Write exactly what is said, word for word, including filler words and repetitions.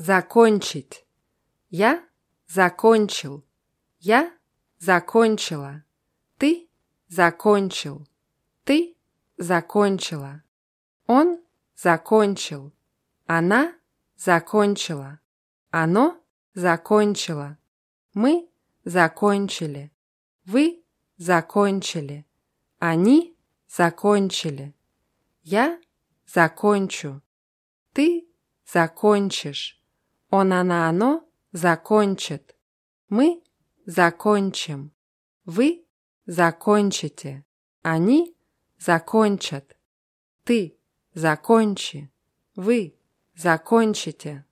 Закончить. Я закончил. Я закончила. Ты закончил. Ты закончила. Он закончил. Она закончила. Оно закончило. Мы закончили. Вы закончили. Они закончили. Я закончу. Ты закончишь. Он, она, оно закончит. Мы закончим. Вы закончите. Они закончат. Ты закончи. Вы закончите.